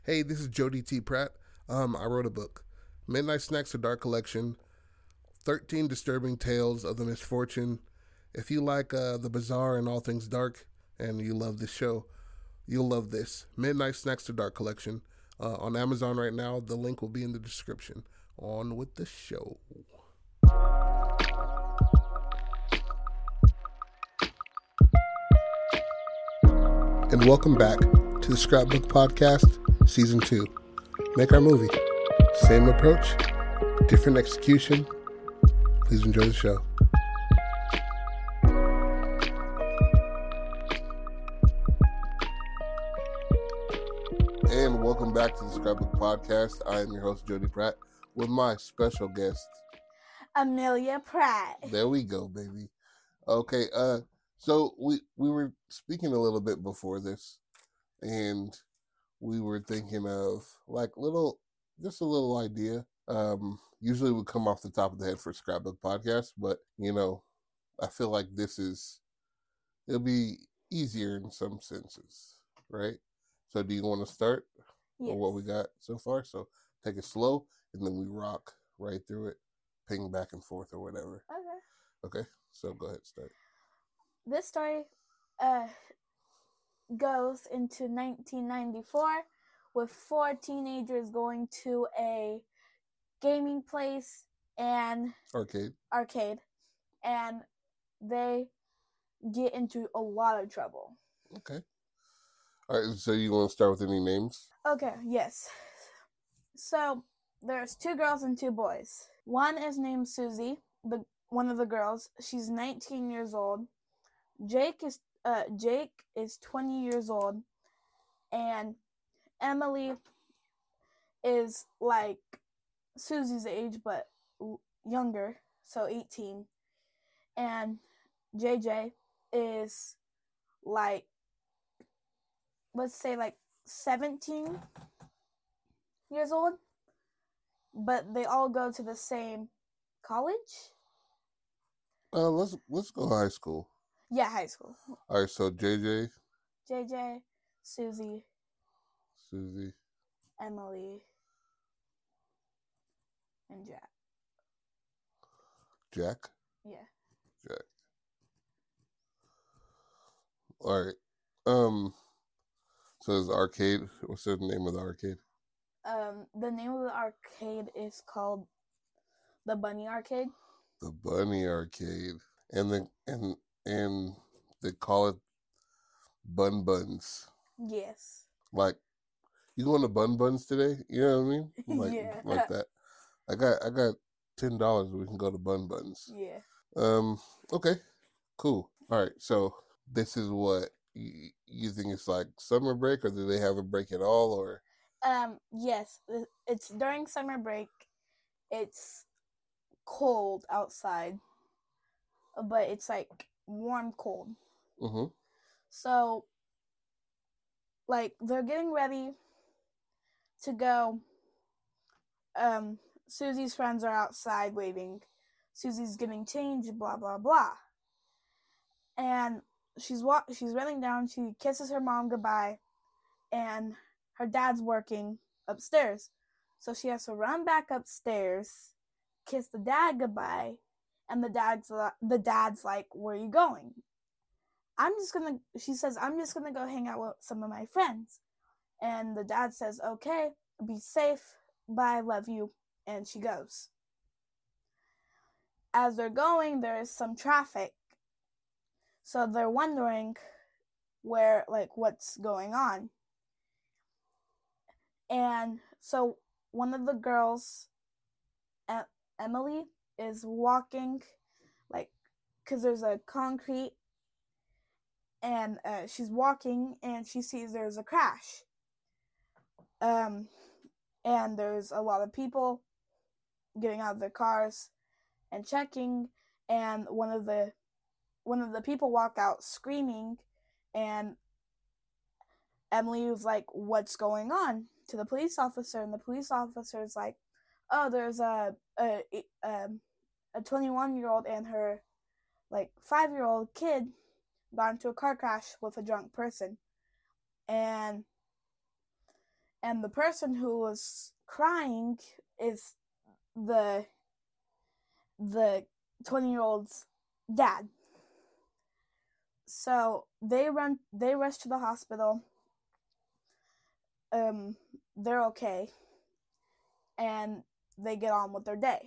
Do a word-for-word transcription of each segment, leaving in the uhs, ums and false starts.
Hey, this is Jody T. Pratt. Um, I wrote a book, Midnight Snacks: A Dark Collection, thirteen Disturbing Tales of the Misfortune. If you like uh, the bizarre and all things dark, and you love this show, you'll love this. Midnight Snacks: A Dark Collection. Uh, on Amazon right now. The link will be in the description. On with the show. And welcome back to the Scrapbook Podcast, Season two. Make our movie. Same approach, different execution. Please enjoy the show. And welcome back to the Scrapbook Podcast. I am your host, Jody Pratt, with my special guest, Amelia Pratt. There we go, baby. Okay, uh, so we we were speaking a little bit before this, and we were thinking of like little, just a little idea. Um, usually we come off the top of the head for Scrapbook Podcast, but you know, I feel like this is, it'll be easier in some senses, right? So do you want to start Yes. on what we got so far? So take it slow, and then we rock right through it, ping back and forth or whatever. Okay. Okay, so go ahead, start. This story uh, goes into nineteen ninety-four with four teenagers going to a gaming place and Arcade. arcade, and they get into a lot of trouble. Okay. All right, so you want to start with any names? Okay, yes. So there's two girls and two boys. One is named Susie, the one of the girls. She's nineteen years old. Jake is uh Jake is twenty years old, and Emily is like Susie's age but younger, so eighteen. And J J is like, let's say like seventeen years old, but they all go to the same college. Uh, let's let's go high school. Yeah, high school. All right, so J J, J J, Susie, Susie, Emily, and Jack. Jack, Yeah. Jack. All right. Um. So it's arcade. What's the name of the arcade? Um, the name of the arcade is called the Bunny Arcade. The Bunny Arcade, and the and and they call it Bun Buns. Yes. Like, you going to Bun Buns today? You know what I mean? Like, Yeah. like that. I got I got ten dollars. We can go to Bun Buns. Yeah. Um. Okay. Cool. All right. So this is what you, you think it's like summer break, or do they have a break at all, or? Um. Yes. It's during summer break. It's cold outside, but it's like warm cold. Mm-hmm. So, like, they're getting ready to go. Um. Susie's friends are outside waiting. Susie's getting changed, blah, blah, blah. And she's wa- she's running down. She kisses her mom goodbye. And her dad's working upstairs. So she has to run back upstairs, kiss the dad goodbye. And the dad's, the dad's like, where are you going? I'm just going to, she says, I'm just going to go hang out with some of my friends. And the dad says, okay, be safe. Bye, love you. And she goes. As they're going, there is some traffic. So they're wondering where, like, what's going on. And so one of the girls, Emily, is walking, like, because there's a concrete, and uh, she's walking, and she sees there's a crash. Um, and there's a lot of people getting out of their cars and checking, and one of the one of the people walk out screaming, and Emily was like, what's going on, to the police officer, and the police officer is like, oh, there's a a a, a twenty-one-year-old and her, like, five-year-old kid got into a car crash with a drunk person. And and the person who was crying is the the twenty-year-old's dad. So they run they rush to the hospital. Um they're okay, and they get on with their day.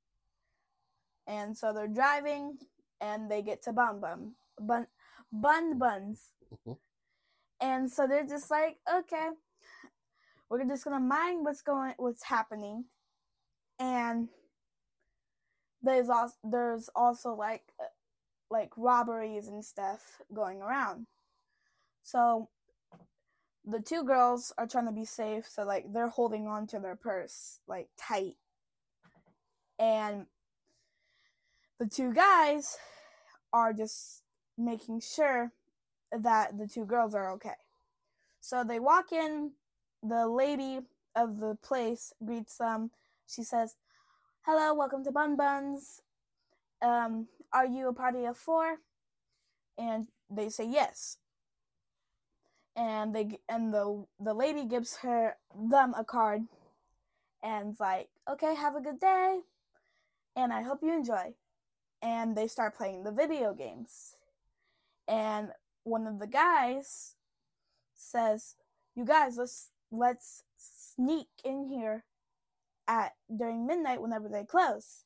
And so they're driving, and they get to Bun Bun Bun Bun Buns. Mm-hmm. And so they're just like, okay, we're just gonna mind what's going what's happening. And there's also there's also like like robberies and stuff going around. So the two girls are trying to be safe, so like they're holding on to their purse like tight. And the two guys are just making sure that the two girls are okay. So they walk in, the lady of the place greets them. She says, "Hello, welcome to Bun Buns. Um, are you a party of four?" And they say yes. And they and the the lady gives her them a card and's like, "Okay, have a good day, and I hope you enjoy." And they start playing the video games. And one of the guys says, "You guys, let's let's sneak in here at during midnight whenever they close."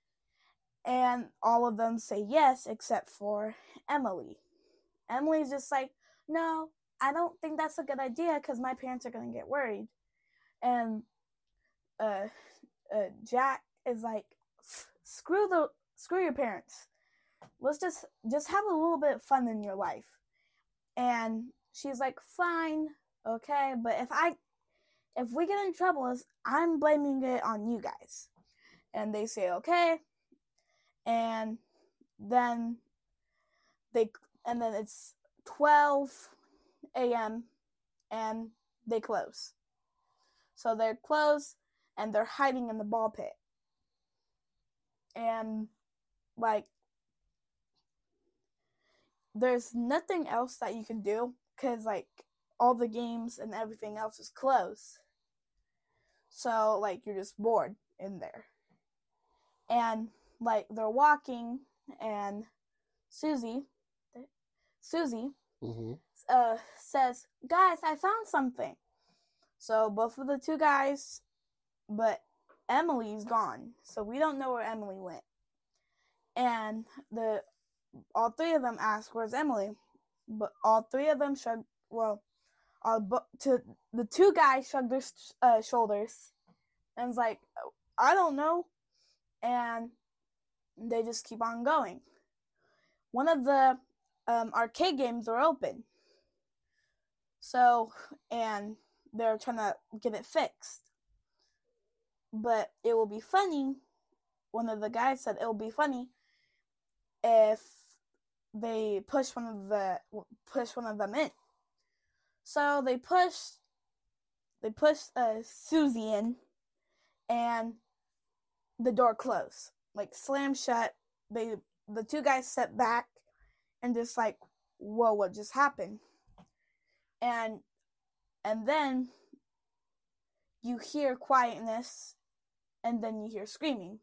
And all of them say yes, except for Emily. Emily's just like, "No, I don't think that's a good idea because my parents are going to get worried." And uh, uh, Jack is like, "Screw the screw your parents. Let's just just have a little bit of fun in your life." And she's like, "Fine, okay, but if I if we get in trouble, I'm blaming it on you guys." And they say okay. And then they and then it's twelve a.m. and they close. So they're closed and they're hiding in the ball pit. And like there's nothing else that you can do because like all the games and everything else is closed. So like you're just bored in there. And like they're walking, and Susie Susie mm-hmm. uh, says, "Guys, I found something." So both of the two guys, but Emily's gone, so we don't know where Emily went. And the all three of them ask, "Where's Emily?" But all three of them shrug. Well, all, to the two guys shrug their uh, shoulders, and it's like, "I don't know," and they just keep on going. One of the um, arcade games are open, so and they're trying to get it fixed. But it will be funny. One of the guys said it will be funny if they push one of the push one of them in. So they push they push uh, Susie in, and the door closed, like slam shut. They the two guys step back and just like, "Whoa, what just happened?" And and then you hear quietness, and then you hear screaming.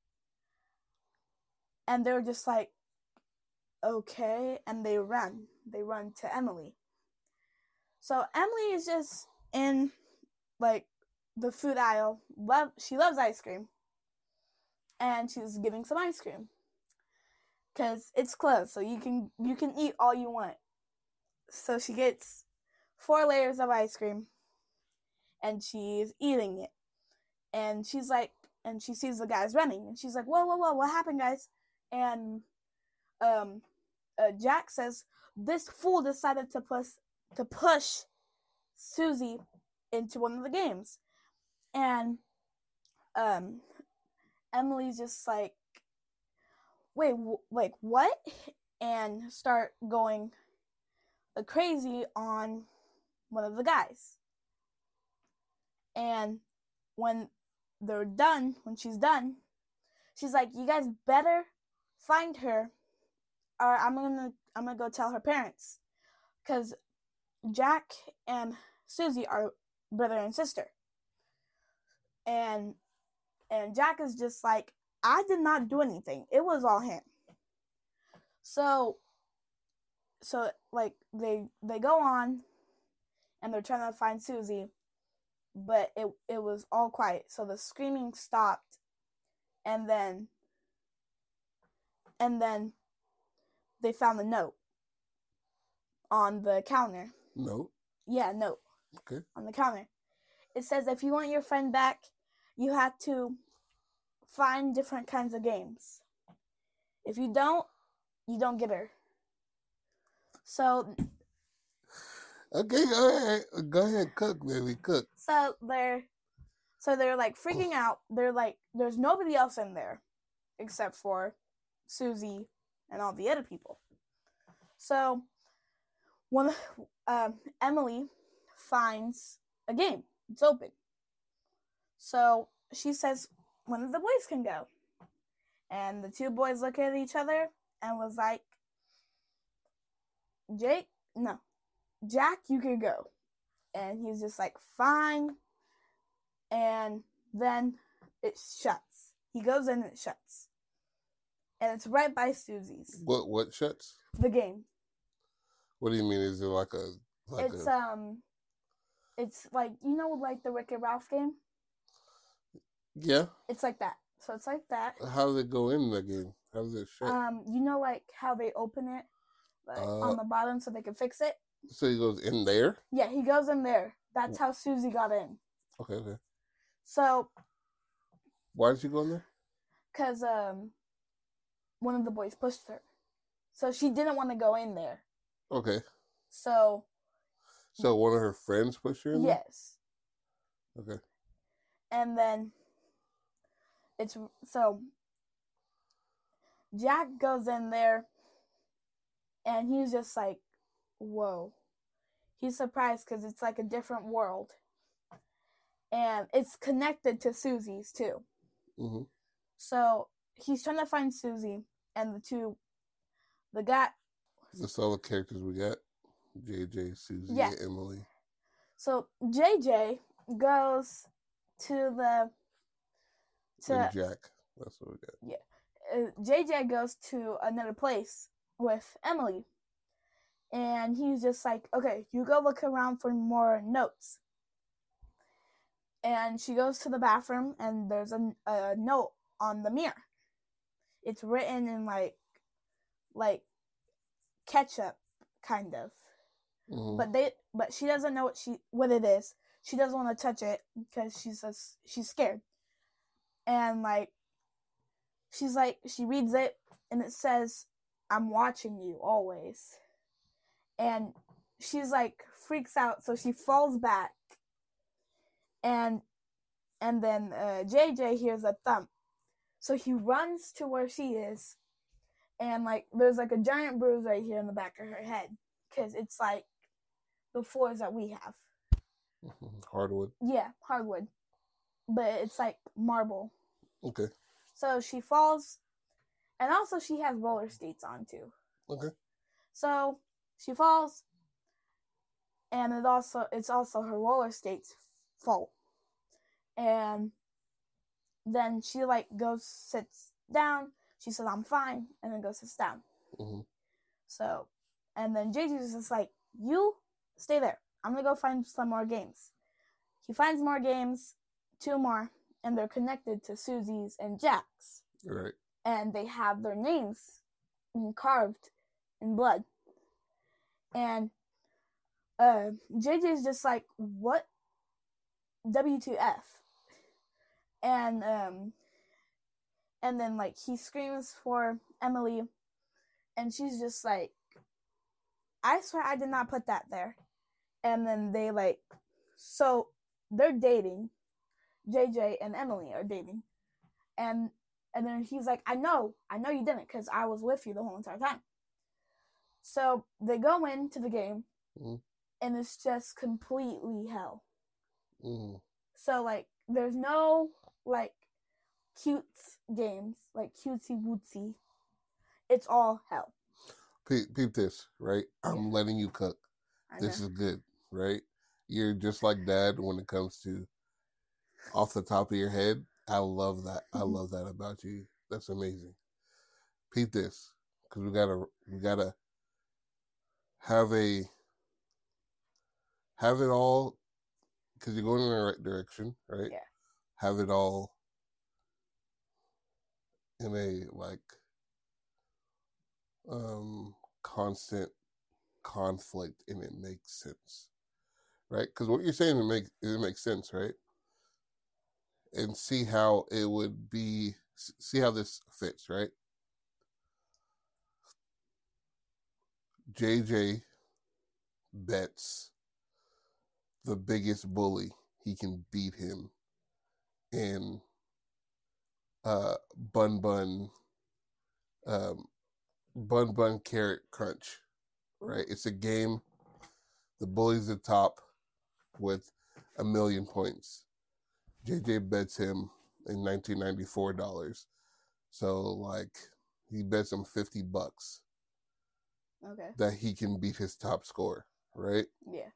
And they're just like, "Okay," and they run. They run to Emily. So Emily is just in like the food aisle. Love she loves ice cream. And she's getting some ice cream. Cause it's closed, so you can you can eat all you want. So she gets four layers of ice cream, and she's eating it. And she's like, and she sees the guys running, and she's like, "Whoa, whoa, whoa! What happened, guys?" And um, uh, Jack says, "This fool decided to push to push Susie into one of the games," and um, Emily's just like, "Wait, w- like what?" And start going crazy on one of the guys. And when they're done, when she's done, she's like, "You guys better find her, or I'm gonna I'm gonna go tell her parents." Because Jack and Susie are brother and sister. And and Jack is just like, I did not do anything. It was all him. So so like they they go on and they're trying to find Susie, but it it was all quiet. So the screaming stopped, and then and then they found the note on the counter. Note? Yeah, note. Okay. On the counter. It says if you want your friend back, you have to find different kinds of games. If you don't, you don't get her. So Okay, go ahead. Go ahead, cook, baby, cook. So they're so they're like freaking out. They're like, there's nobody else in there except for Susie and all the other people. So one um, Emily finds a game. It's open. So she says one of the boys can go. And the two boys look at each other and was like, Jake, no, Jack, you can go. And he's just like, fine. And then it shuts. He goes in and it shuts. And it's right by Susie's. What what shuts? The game. What do you mean? Is it like a like it's a... um it's like, you know, like the Rick and Ralph game? Yeah. It's like that. So it's like that. How does it go in the game? How does it shut? Um, you know, like how they open it, like uh, on the bottom so they can fix it? So he goes in there? Yeah, he goes in there. That's how Susie got in. Okay, okay. So why did she go in there? Because um one of the boys pushed her. So she didn't want to go in there. Okay. So So one of her friends pushed her in there? Yes. Okay. And then it's so Jack goes in there and he's just like, whoa. He's surprised because it's like a different world. And it's connected to Susie's too. Mm-hmm. So he's trying to find Susie and the two, the guy. That's all the characters we got. J J, Susie, yeah. and Emily. So J J goes to the... To and Jack. That's what we got. Yeah. Uh, J J goes to another place with Emily. And he's just like, okay, you go look around for more notes. And she goes to the bathroom and there's a, a note on the mirror. It's written in like, like ketchup, kind of. Mm-hmm. But they, but she doesn't know what she, what it is. She doesn't want to touch it because she's just, she's scared. And like, she's like, she reads it and it says, I'm watching you always. And she's like, freaks out. So she falls back. And, and then uh, J J hears a thump. So he runs to where she is. And like, there's like a giant bruise right here in the back of her head. Because it's like the floors that we have. Hardwood. Yeah, hardwood. But it's like marble. Okay. So she falls, and also she has roller skates on too. Okay. So she falls, and it also it's also her roller skates' fault. And then she like goes sits down. She says, "I'm fine," and then goes sits down. Mm-hmm. So, and then J J's just like, "You stay there. I'm gonna go find some more games." He finds more games, two more. And they're connected to Susie's and Jack's. Right. And they have their names carved in blood. And uh, J J's just like, what? W two F. And um, and then like he screams for Emily, and she's just like, I swear I did not put that there. And then they like, so they're dating. J J and Emily are dating. And and then he's like, I know, I know you didn't because I was with you the whole entire time. So they go into the game mm-hmm. and it's just completely hell. Mm-hmm. So like there's no like cute games, like cutesy wootsy. It's all hell. Peep, peep this, right? I'm yeah. letting you cook. I this know. Is good, right? you're just like Dad when it comes to off the top of your head. I love that. I love that about you. That's amazing. Repeat this, because we gotta we gotta have a have it all, because you're going in the right direction, right? Yeah. Have it all in a like um constant conflict, and it makes sense, right? Because what you're saying, it makes it makes sense, right? And see how it would be. See how this fits, right? J J bets the biggest bully he can beat him in uh Bun Bun um Bun Bun Carrot Crunch, right? It's a game. The bully's the top with a million points. J J bets him in nineteen ninety-four dollars. So like he bets him fifty bucks. Okay. That he can beat his top score, right? Yeah.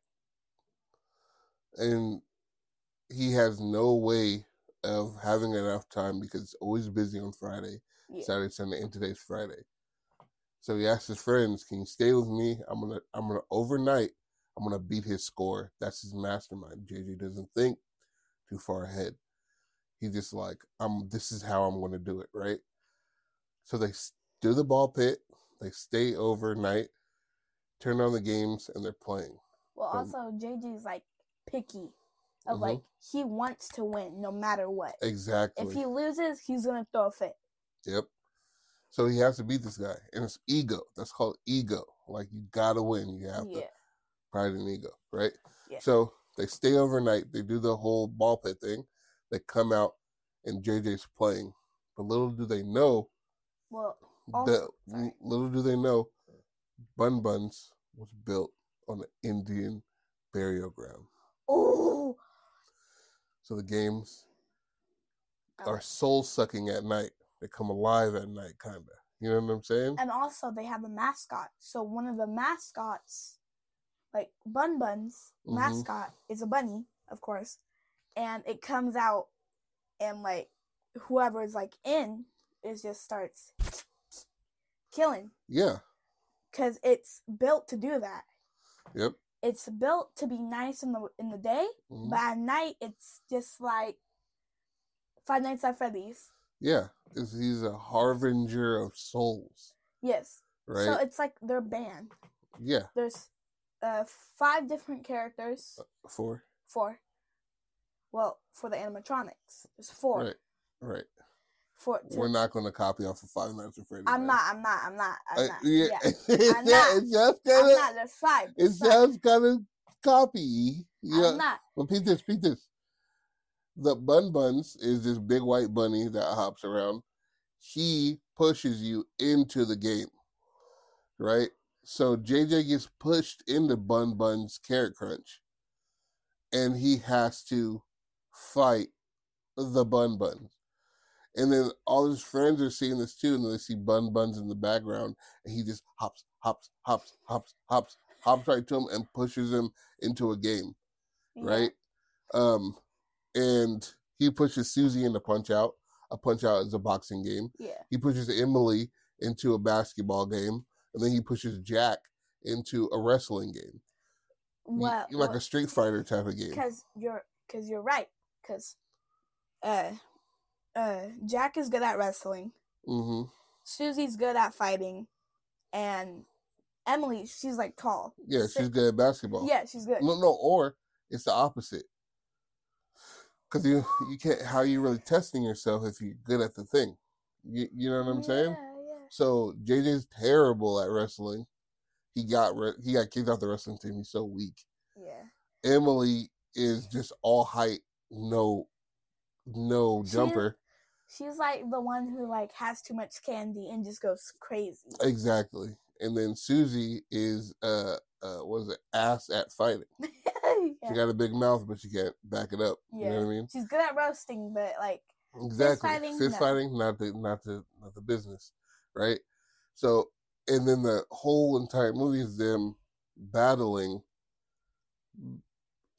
And he has no way of having enough time because it's always busy on Friday, Yeah. Saturday, Sunday, and today's Friday. So he asked his friends, "Can you stay with me? I'm gonna, I'm gonna overnight. I'm gonna beat his score." That's his mastermind. J J doesn't think too far ahead. He just like, "I'm. This is how I'm gonna do it." Right. So they do the ball pit. They stay overnight, turn on the games, and they're playing. Well, But, also J J's like picky, of Mhm. like he wants to win no matter what. exactly. If he loses, he's gonna throw a fit. Yep. So he has to beat this guy, and it's ego. That's called ego. Like you gotta win. You have Yeah. to pride and ego, right? Yeah. So they stay overnight. They do the whole ball pit thing. They come out, and J J's playing. But little do they know, Well, that also, sorry. little do they know, Bun Buns was built on an Indian burial ground. Oh. So the games Okay. are soul sucking at night. They come alive at night, kind of. You know what I'm saying? And also, they have a mascot. So one of the mascots, like Bun Bun's Mhm. mascot, is a bunny, of course, and it comes out, and like whoever is like in, it just starts killing. Yeah. Because it's built to do that. Yep. It's built to be nice in the in the day, Mhm. but at night it's just like Five Nights at Freddy's. Yeah. It's, he's a harbinger of souls, Yes. right? So it's like their band. Yeah. There's uh five different characters. Four. Four. Well, for the animatronics, there's four. Right. Right. Four. To, We're not going to copy off of Five Nights at Freddy's. I'm man. not. I'm not. I'm not. I'm Uh, not. yeah. Yeah. it, I'm not. it sounds I'm kind of. not. There's five. It There's five. sounds kind of copy. Yeah. I'm not. Repeat this. Repeat this. The Bun Buns is this big white bunny that hops around. He pushes you into the game, right? So J J gets pushed into Bun Bun's Carrot Crunch, and he has to fight the Bun Buns. And then all his friends are seeing this too, and they see Bun Buns in the background, and he just hops, hops, hops, hops, hops, hops right to him and pushes him into a game, Yeah. right? Um, and he pushes Susie into Punch Out. A Punch Out is a boxing game. Yeah. He pushes Emily into a basketball game, and then he pushes Jack into a wrestling game. Well, Y- like well, a Street Fighter type of game. Because you're, because you're right. Because, uh, uh, Jack is good at wrestling. Mm-hmm. Susie's good at fighting, and Emily, she's like tall. Yeah, So- she's good at basketball. Yeah, she's good. No, no, or it's the opposite. Because you you can't. How are you really testing yourself if you're good at the thing? You you know what I'm saying? Yeah, yeah. So J J's terrible at wrestling. He got re- he got kicked off the wrestling team. He's so weak. Yeah. Emily is just all height, no no She- jumper. She's like the one who like has too much candy and just goes crazy. Exactly. And then Susie is uh uh what is it, ass at fighting. Yeah. She got a big mouth, but she can't back it up. You know Yeah. what I mean? She's good at roasting, but like Exactly. fighting, Fist no. fighting, not the not the not the business. Right? So and then the whole entire movie is them battling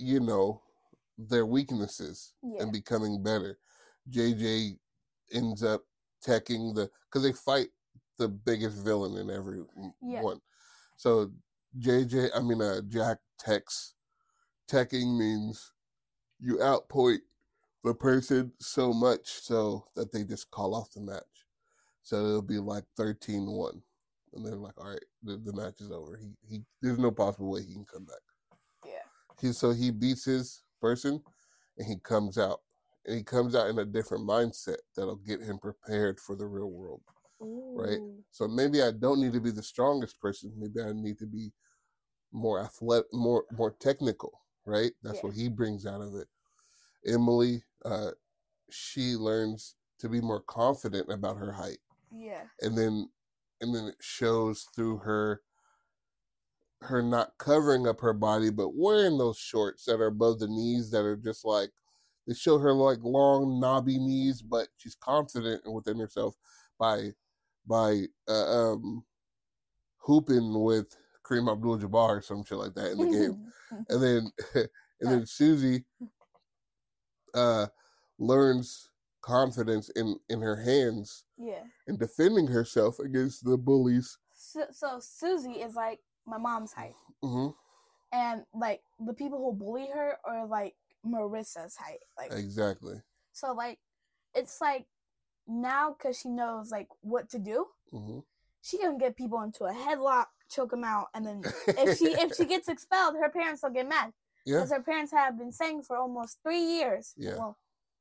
you know, their weaknesses Yeah. and becoming better. J J ends up teching the because they fight the biggest villain in every Yeah. one. So J J, I mean, uh, Jack techs. Teching means you outpoint the person so much so that they just call off the match. So it'll be like thirteen one. And they're like, all right, the, the match is over. He he there's no possible way he can come back. Yeah. He so he beats his person and he comes out. And he comes out in a different mindset that'll get him prepared for the real world. Ooh. Right? So maybe I don't need to be the strongest person. Maybe I need to be more athletic, more more technical, right? That's Yeah. what he brings out of it. Emily, uh, she learns to be more confident about her height. Yeah. And then and then it shows through her her not covering up her body, but wearing those shorts that are above the knees that are just like they show her like long knobby knees, but she's confident within herself by by uh, um hooping with Kareem Abdul-Jabbar or some shit like that in the game. And then and then Susie uh learns confidence in in her hands. Yeah. And defending herself against the bullies. So, so Susie is like my mom's height. Mm-hmm. And like the people who bully her are like Marissa's height. Like exactly. So like it's like now because she knows like what to do, mm-hmm. she can get people into a headlock, choke them out, and then if she if she gets expelled, her parents will get mad. Yeah. Because her parents have been saying for almost three years. Yeah. Well,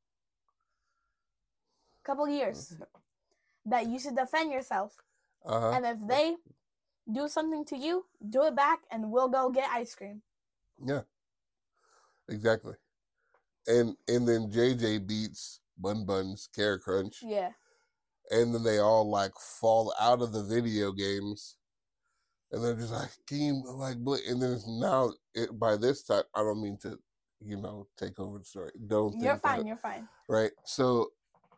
couple years. Mm-hmm. That you should defend yourself. Uh-huh. And if they do something to you, do it back and we'll go get ice cream. Yeah. Exactly. And and then J J beats Bun Bun's Carrot Crunch. Yeah. And then they all like fall out of the video games. And they're just like, game, like, and then it's now, it, by this time, I don't mean to, you know, take over the story. Don't You're think fine, that, you're fine. Right? So,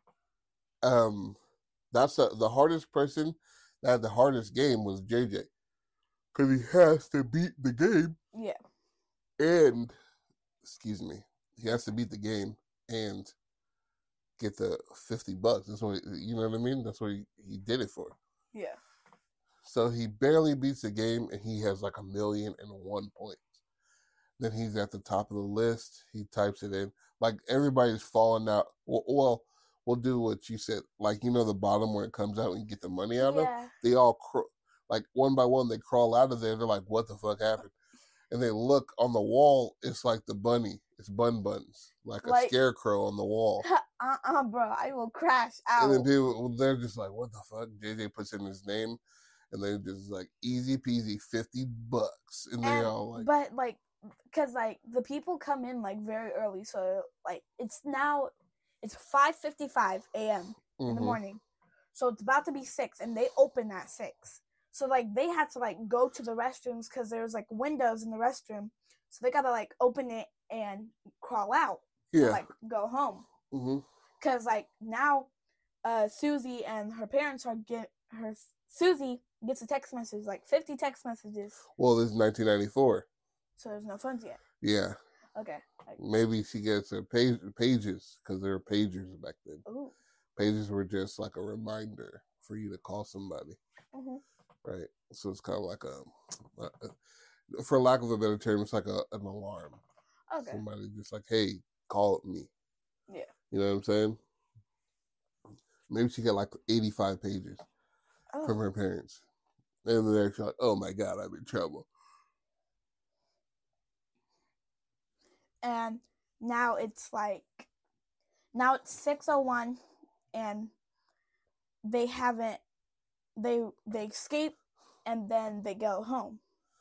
um, that's a, the hardest person that had the hardest game was J J. Because he has to beat the game. Yeah. And, excuse me, he has to beat the game and get the fifty bucks. That's what, he, you know what I mean? That's what he, he did it for. Yeah. So he barely beats the game and he has like a million and one points. Then he's at the top of the list. He types it in. Like everybody's falling out. Well, well we'll do what you said. Like, you know, the bottom where it comes out and you get the money out yeah. of? They all, cr- like one by one, they crawl out of there. They're like, what the fuck happened? And they look on the wall. It's like the bunny. It's Bun Buns. Like, like a scarecrow on the wall. Uh-uh, bro. I will crash out. And then people, they're just like, what the fuck? J J puts in his name. And they're just like, easy peasy, fifty bucks. And they all like. But like, because like the people come in like very early. So like, it's now, it's five fifty-five a.m. Mm-hmm. in the morning. So it's about to be six and they open at six. So like, they had to like go to the restrooms because there's like windows in the restroom. So they got to like open it and crawl out. Yeah. And, like go home. Mm-hmm. Because like now, uh, Susie and her parents are get her, Susie gets a text message, like fifty text messages. Well, this is nineteen ninety-four. So there's no phones yet. Yeah. Okay. Like, maybe she gets her page, pages, because there were pagers back then. Ooh. Pages were just like a reminder for you to call somebody. Mm-hmm. Right? So it's kind of like a, a, for lack of a better term, it's like a, an alarm. Okay. Somebody just like, hey, call me. Yeah. You know what I'm saying? Maybe she got like eighty-five pages oh. from her parents. And then they're like, oh my God, I'm in trouble. And now it's like, now it's six oh one and they haven't, they they escape and then they go home.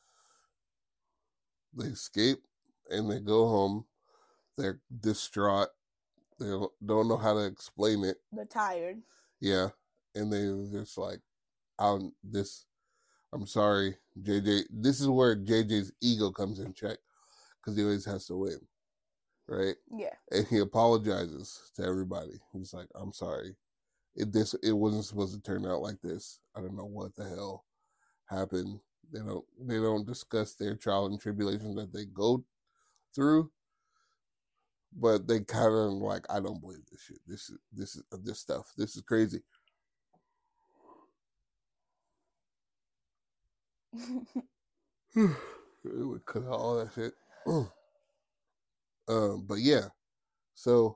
They escape and they go home. They're distraught. They don't know how to explain it. They're tired. Yeah. And they just like, I'm this, I'm sorry, J J. This is where J J's ego comes in check because he always has to win. Right? Yeah. And he apologizes to everybody. He's like, I'm sorry. It this it wasn't supposed to turn out like this. I don't know what the hell happened. They don't they don't discuss their trial and tribulations that they go through. But they kind of like, I don't believe this shit. This is this is this stuff. This is crazy. It would cut out all that shit. um, but yeah, so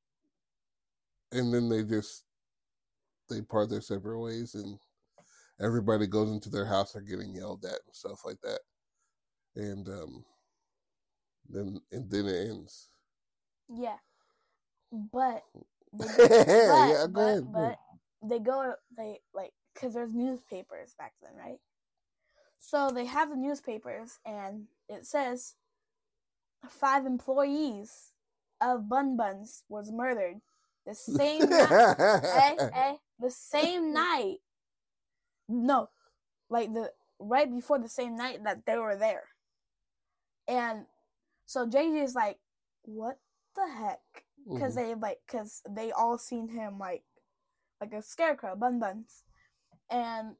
and then they just they part their separate ways, and everybody goes into their house. They're getting yelled at and stuff like that, and um, then and then it ends. Yeah, but they go, but, yeah, go but, ahead. but they go they like because there's newspapers back then, right? So they have the newspapers, and it says five employees of Bun Buns was murdered the same night. eh, eh, the same night. No, like the right before the same night that they were there. And so J J is like, "What the heck?" Because mm-hmm. they like, because they all seen him like, like a scarecrow, Bun Buns, and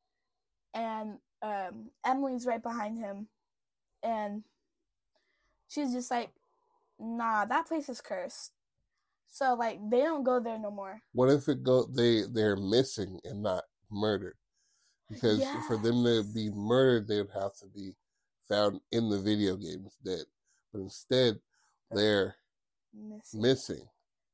and um, Emily's right behind him, and she's just like, "Nah, that place is cursed." So like, they don't go there no more. What if it go they they're missing and not murdered? Because yes. for them to be murdered, they would have to be found in the video games dead. But instead, they're missing. missing.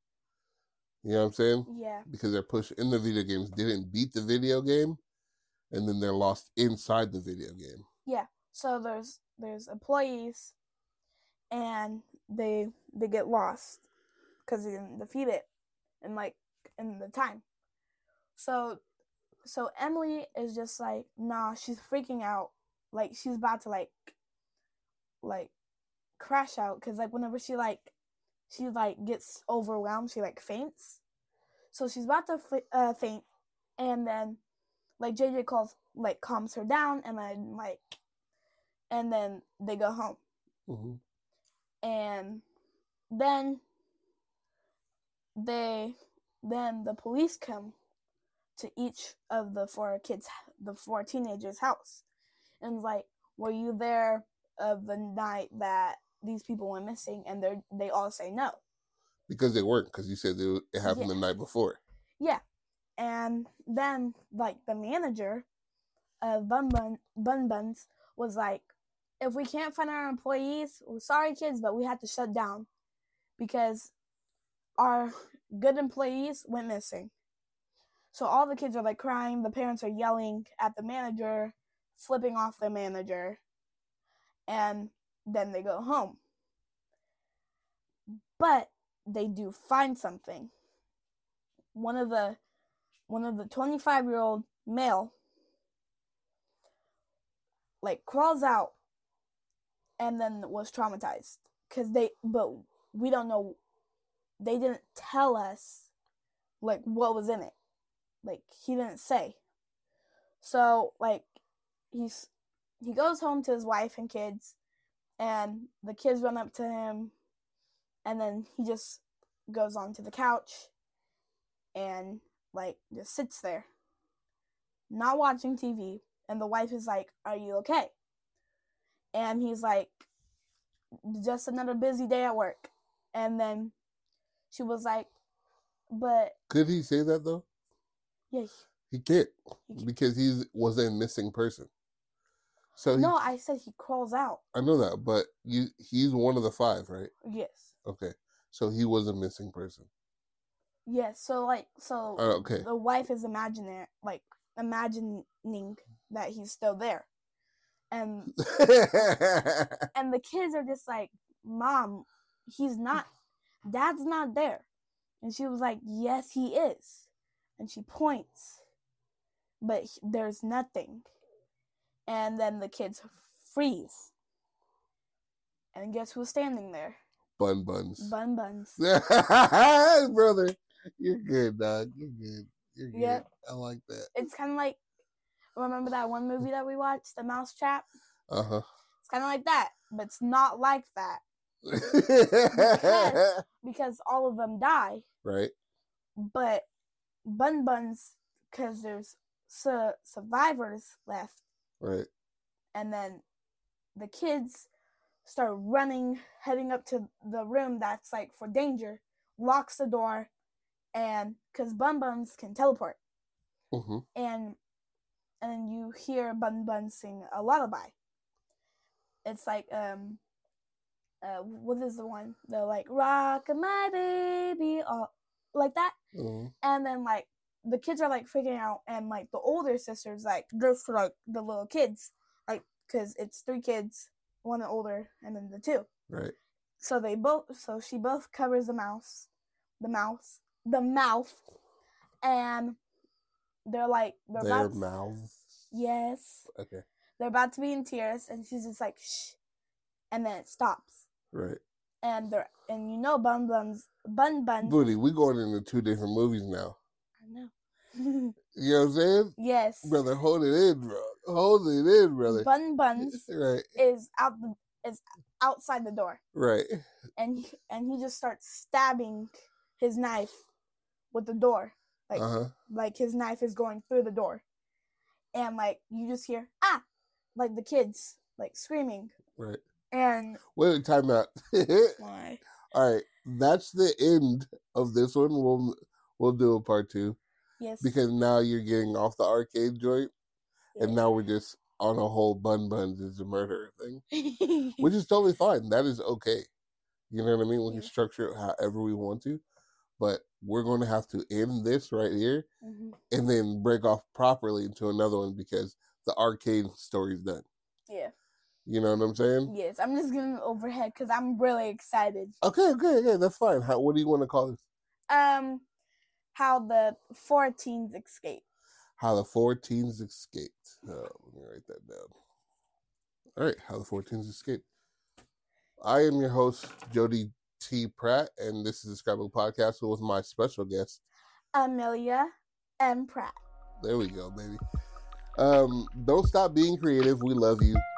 You know what I'm saying? Yeah. Because they're pushed in the video games, didn't beat the video game, and then they're lost inside the video game. Yeah. So there's there's employees, and they they get lost because they didn't defeat it in like in the time. So so Emily is just like, nah, she's freaking out, like she's about to like like crash out, because like whenever she like she like gets overwhelmed, she like faints. So she's about to uh, faint, and then like J J calls like calms her down, and then like and then they go home. Mm-hmm. And then they then the police come to each of the four kids, the four teenagers' house, and like, were you there of the night that these people went missing? And they they all say no, because they weren't, because you said it, it happened yeah. the night before. Yeah. And then like the manager of Bun Bun Bun Buns was like, if we can't find our employees, we're sorry kids, but we had to shut down because our good employees went missing. So all the kids are like crying, the parents are yelling at the manager, flipping off the manager, and then they go home. But they do find something. One of the one of the twenty-five-year-old male like crawls out and then was traumatized, cuz they but we don't know, they didn't tell us like what was in it. Like he didn't say. So like he's he goes home to his wife and kids, and the kids run up to him, and then he just goes onto the couch and like just sits there, not watching T V. And the wife is like, "Are you okay?" And he's like, "Just another busy day at work." And then she was like, "But..." Could he say that though? Yeah. He can't, because he was a missing person. So he, no, I said he crawls out. I know that, but you he's one of the five, right? Yes. Okay. So he was a missing person. Yes, so like so uh, okay. The wife is imagining like imagining that he's still there. And and the kids are just like, "Mom, he's not, Dad's not there." And she was like, "Yes, he is." And she points, but he, there's nothing. And then the kids freeze. And guess who's standing there? Bun Buns. Bun Buns. Brother, you're good, dog. You're good. You're good. Yep. I like that. It's kind of like, remember that one movie that we watched, The Mousetrap? Uh-huh. It's kind of like that, but it's not like that. because, because all of them die. Right. But Bun Buns, because there's su- survivors left. Right. And then the kids start running, heading up to the room that's like for danger, locks the door, and because Bun Buns can teleport. Mm-hmm. And and you hear Bun Bun sing a lullaby. It's like, um, uh, what is the one? The like, rock my baby, all like that. Mm-hmm. And then like, the kids are like freaking out, and like the older sisters like go for like the little kids, like because it's three kids, one older, and then the two. Right. So they both, so she both covers the mouse, the mouse, the mouth, and they're like they're Their about mouths. Yes. Okay. They're about to be in tears, and she's just like shh, and then it stops. Right. And they're and you know Bun Buns Bun Buns. Booty, we going into two different movies now. I know. You know what I'm saying? Yes. Brother, hold it in, bro. Hold it in, brother. Bun Buns right. is out the is outside the door. Right. And he, and he just starts stabbing his knife with the door. Like uh-huh. like his knife is going through the door. And like you just hear ah, like the kids like screaming. Right. And wait, time out. Why? All right, that's the end of this one. We'll we'll do a part two. Yes. Because now you're getting off the arcade joint, yeah. And now we're just on a whole Bun Buns is a murderer thing, which is totally fine. That is okay. You know what I mean? We yeah. can structure it however we want to, but we're going to have to end this right here, mm-hmm. and then break off properly into another one because the arcade story's done. Yeah. You know what I'm saying? Yes, I'm just giving overhead because I'm really excited. Okay, okay, okay, that's fine. How, what do you want to call this? Um, how the four teens escaped. How the four teens escaped. Oh, let me write that down. All right, how the four teens escaped. I am your host, Jody T. Pratt, and this is the Scrapbook Podcast with my special guest, Amelia M. Pratt. There we go, baby. Um, don't stop being creative. We love you.